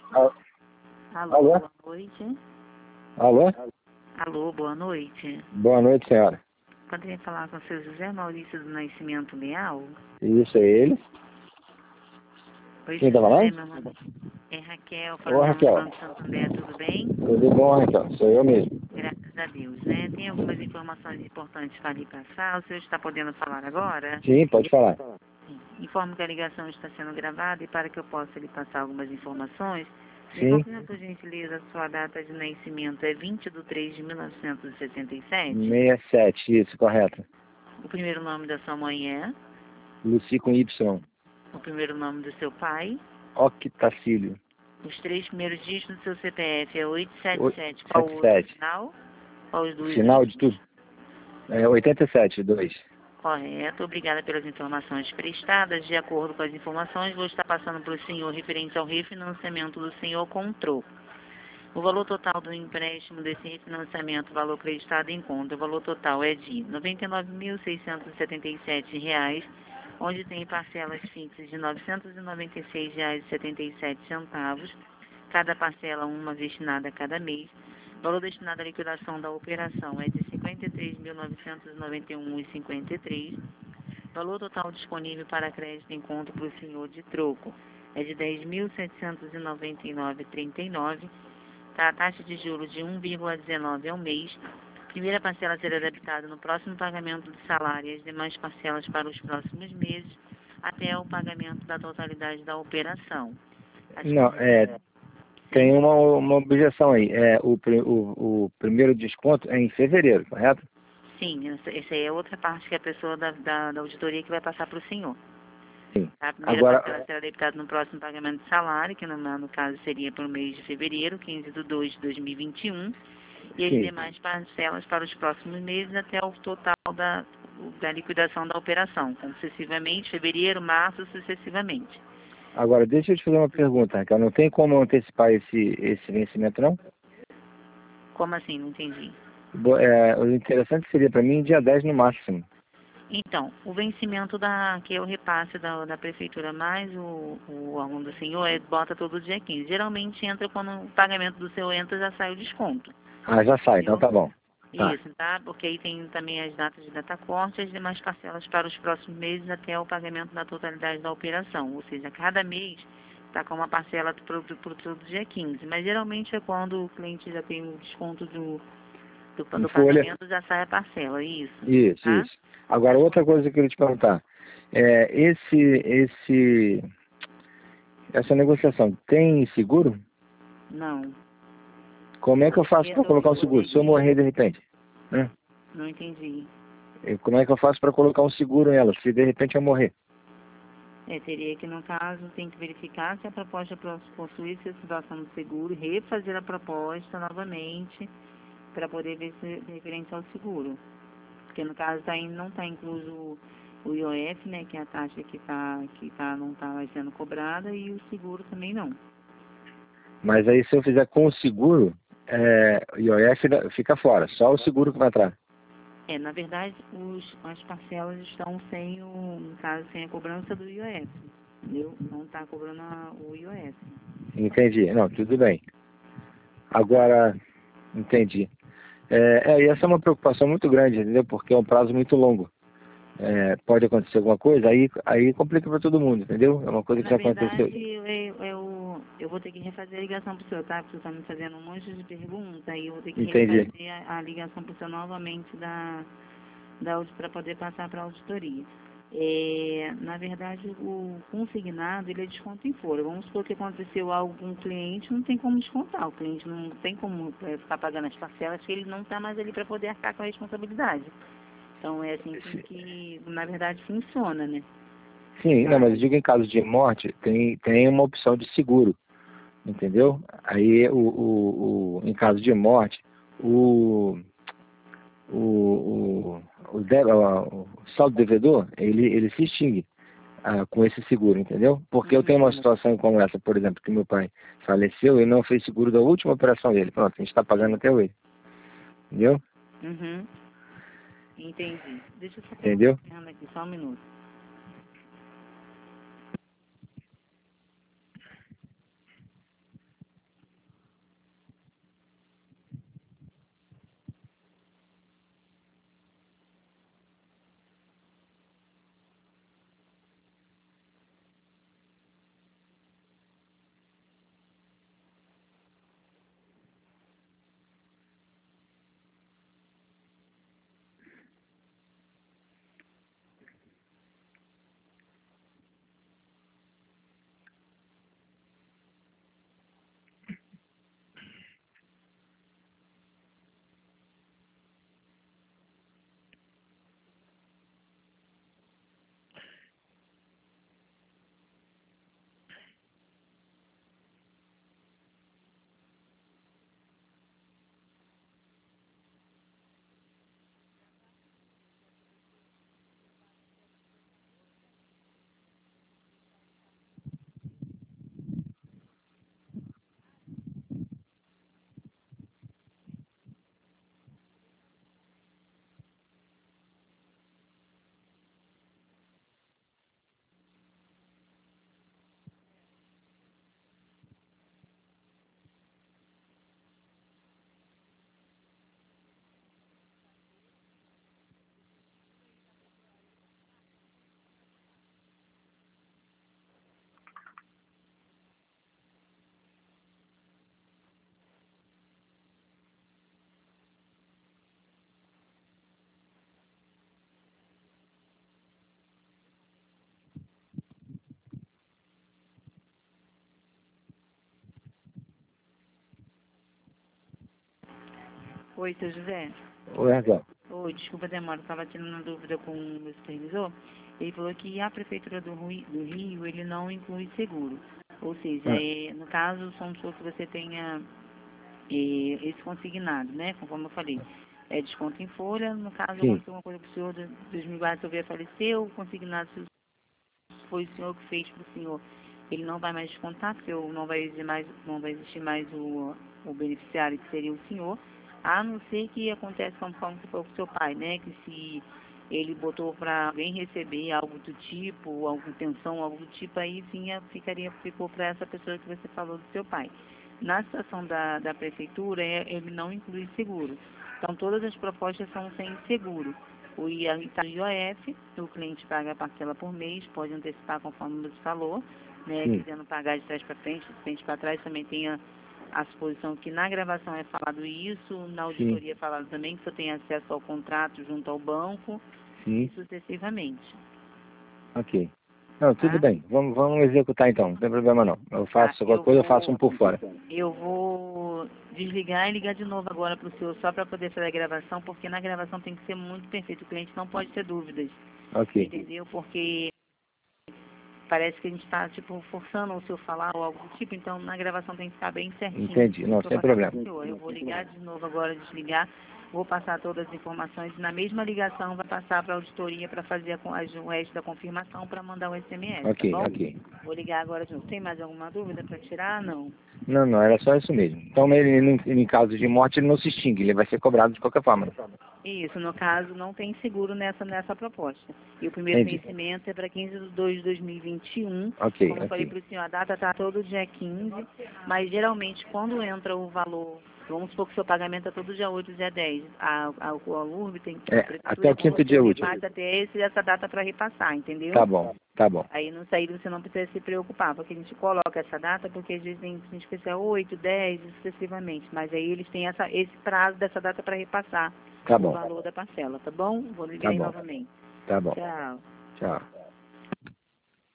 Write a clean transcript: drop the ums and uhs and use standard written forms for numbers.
Al- Alô, Alô? boa noite. Alô? Alô, boa noite. Boa noite, senhora. Poderia falar com o seu José Maurício do Nascimento Leal? Isso é ele. Oi, Quem tá seu José, falando? meu nome é Raquel, Ô, falando do Raquel. Banco Santander, tudo bem? Tudo bom, Raquel? Sou eu mesmo. Graças a Deus, né? Tem algumas informações importantes para lhe passar. O senhor está podendo falar agora? Sim, pode falar. Sim. Informo que a ligação está sendo gravada e para que eu possa lhe passar algumas informações, me Sim. confirma, por gentileza, a sua data de nascimento é 20 de 3 de 1967? 67, isso, correto. O primeiro nome da sua mãe é? Luci com Y. O primeiro nome do seu pai? Octacílio. Os três primeiros dígitos do seu CPF é 877. Qual o outro 77. final? Qual os dois Final de últimos? tudo. É 87, 2. Correto. Obrigada pelas informações prestadas. De acordo com as informações, vou estar passando para o senhor referente ao refinanciamento do senhor com troco. O valor total do empréstimo desse refinanciamento, valor acreditado em conta, o valor total é de R$ 99.677, onde tem parcelas fixas de R$ 996,77, cada parcela uma destinada a cada mês. O valor destinado à liquidação da operação é de R$ 53.991,53. Valor total disponível para crédito em conta para o senhor de troco é de R$ 10.799,39. Tá, a taxa de juros de 1,19 ao mês. Primeira parcela será debitada no próximo pagamento do salário e as demais parcelas para os próximos meses, até o pagamento da totalidade da operação. Não, tem uma objeção aí. O primeiro desconto é em fevereiro, correto? Sim, essa aí é outra parte que a pessoa da auditoria que vai passar para o senhor. Sim. A primeira Agora, parcela será debitada no próximo pagamento de salário, que no caso seria para o mês de fevereiro, 15 de 2 de 2021, e as sim. demais parcelas para os próximos meses até o total da liquidação da operação, sucessivamente, fevereiro, março, sucessivamente. Agora, deixa eu te fazer uma pergunta, Raquel. Não tem como antecipar esse vencimento, não? Como assim? Não entendi. O interessante seria para mim dia 10 no máximo. Então, o vencimento que é o repasse da prefeitura mais o órgão do senhor, bota todo dia 15. Geralmente entra quando o pagamento do seu entra, já sai o desconto. Ah, já sai, então Entendeu? tá bom. Tá. Isso, tá? Porque aí tem também as datas de data corte e as demais parcelas para os próximos meses até o pagamento da totalidade da operação. Ou seja, cada mês está com uma parcela para o dia 15. Mas geralmente é quando o cliente já tem o desconto do Em folha. pagamento, já sai a parcela. Isso. Isso, Tá? isso. Agora, outra coisa que eu queria te perguntar. Essa negociação tem seguro? Não. Como é que eu faço para colocar um seguro? Se eu morrer de repente? Né? Não entendi. Como é que eu faço para colocar um seguro nela, se de repente eu morrer? Teria que, no caso, tem que verificar se a proposta possui a situação do seguro, refazer a proposta novamente para poder ver se referente ao seguro. Porque, no caso, não está incluso o IOF, né, que é a taxa não está mais sendo cobrada, e o seguro também não. Mas aí se eu fizer com o seguro, o IOF fica fora, só o seguro que vai entrar. Na verdade, as parcelas estão no caso, sem a cobrança do IOF. Entendeu? Não está cobrando o IOF. Entendi. Não, tudo bem. Agora, entendi. E essa é uma preocupação muito grande, entendeu? Porque é um prazo muito longo. Pode acontecer alguma coisa, aí complica para todo mundo, entendeu? É uma coisa que Na já verdade, aconteceu. eu vou ter que refazer a ligação para o senhor, tá? Porque você está me fazendo um monte de perguntas, aí eu vou ter que Entendi. refazer a ligação para o senhor novamente para poder passar para a auditoria. Na verdade, o consignado, ele é desconto em folha. Vamos supor que aconteceu algo com o cliente, não tem como descontar. O cliente não tem como ficar pagando as parcelas, porque ele não está mais ali para poder arcar com a responsabilidade. Então, é assim que na verdade, funciona, né? Sim, não, mas eu digo em caso de morte, tem uma opção de seguro, entendeu? Aí, em caso de morte, o saldo devedor, ele se extingue com esse seguro, entendeu? Porque eu tenho uma situação como essa, por exemplo, que meu pai faleceu e não fez seguro da última operação dele. Pronto, a gente está pagando até hoje. Entendeu? Uhum. Entendi. Deixa eu só Entendeu? pegar aqui, só um minuto. Oi, seu José. Oi, Raquel. Oi, desculpa a demora, estava tirando uma dúvida com o meu supervisor. Ele falou que a Prefeitura do Rio, ele não inclui seguro. Ou seja, no caso, vamos supor que você tenha esse consignado, né? Conforme eu falei. É desconto em folha, no caso, Sim. aconteceu uma coisa com o senhor, Deus me guarde, se o faleceu, o consignado, se foi o senhor que fez para o senhor, ele não vai mais descontar, porque não vai existir mais o beneficiário, que seria o senhor, a não ser que acontece conforme que foi com o seu pai, né? Que se ele botou para alguém receber algo do tipo, alguma pensão, algo do tipo, aí sim ficou para essa pessoa que você falou do seu pai. Na situação da prefeitura, ele não inclui seguro. Então, todas as propostas são sem seguro. O IOF, o cliente paga a parcela por mês, pode antecipar conforme você falou, né? Sim. Quisendo pagar de trás para frente, de frente para trás, também tem a suposição que na gravação é falado isso, na auditoria é falado também que você tem acesso ao contrato junto ao banco, Sim. e sucessivamente. Ok. Não, tudo bem. Vamos executar então, não tem problema não. Eu faço qualquer coisa, eu faço um por fora. Eu vou desligar e ligar de novo agora para o senhor, só para poder fazer a gravação, porque na gravação tem que ser muito perfeito, o cliente não pode ter dúvidas. Ok. Entendeu? Porque parece que a gente está, tipo, forçando o senhor falar ou algo do tipo, então na gravação tem que ficar bem certinho. Entendi, não, sem problema. Eu vou ligar de novo agora, desligar, vou passar todas as informações e na mesma ligação vai passar para a auditoria para fazer o resto da confirmação para mandar o SMS, Ok, tá bom? ok. Vou ligar agora de novo. Tem mais alguma dúvida para tirar? Não. Não, era só isso mesmo. Então, em caso de morte, ele não se extingue, ele vai ser cobrado de qualquer forma. Isso, no caso, não tem seguro nessa proposta. E o primeiro vencimento é para 15/2/2021. Ok, Como eu falei ok. para o senhor, a data está todo dia 15, mas geralmente quando entra o valor, vamos supor que o seu pagamento é todo dia 8, dia 10. A URB tem que... Até o quinto dia útil. Até essa data para repassar, entendeu? Tá bom, tá bom. Aí no saído você não precisa se preocupar, porque a gente coloca essa data, porque às vezes a gente pensa 8, 10, sucessivamente. Mas aí eles têm esse prazo dessa data para repassar Tá o bom. valor da parcela, tá bom? Vou ligar aí novamente. Tá bom. Tchau. Tchau.